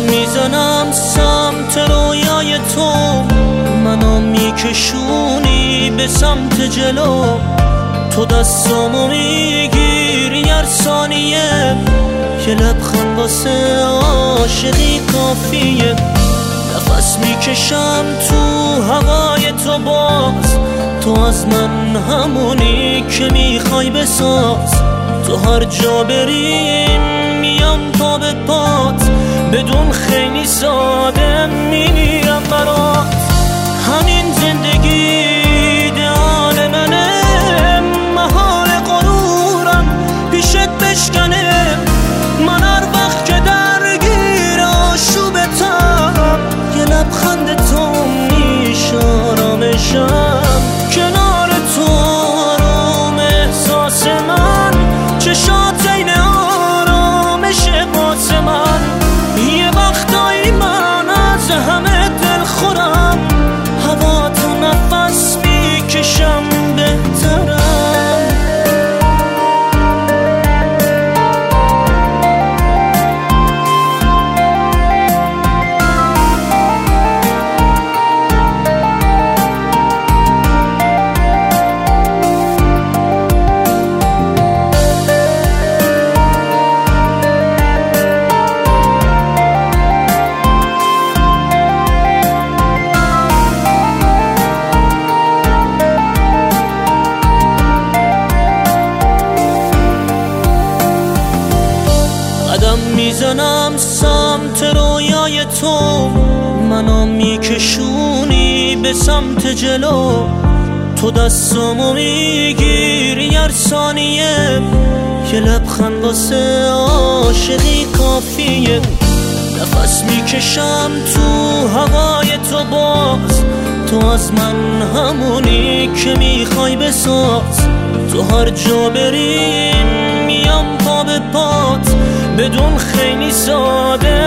میزنم سمت رویای تو، منو میکشونی به سمت جلو. تو دستامو میگیری هر ثانیه، یه لبخند واسه عاشقی کافیه. نفس میکشم تو هوای تو باز، تو از من همونی که میخوای بساز. تو هر جا بریم میام پا به پات، بدون خیلی ساده میمیرم برات. همین زندگی ایدئال منه، محال غرورم پیشت بشکنه. من هر وقت که درگیر آشوبتم، یه لبخند تو میشه آرامشم. کنار تو آروم احساس من، چشات این آرامش باز من. یه وقتایی من از همه دل خورم، هوا تو نفس میکشم بهترم. قدم میزنم سمت رویای تو، منو میکشونی به سمت جلو. تو دستامو میگیری هر ثانیه، یه لبخند واسه عاشقی کافیه. نفس میکشم تو هوای تو باز، تو از من همونی که میخوای بساز. تو هر جا بریم میام پا به پات، بدون خیلی ساده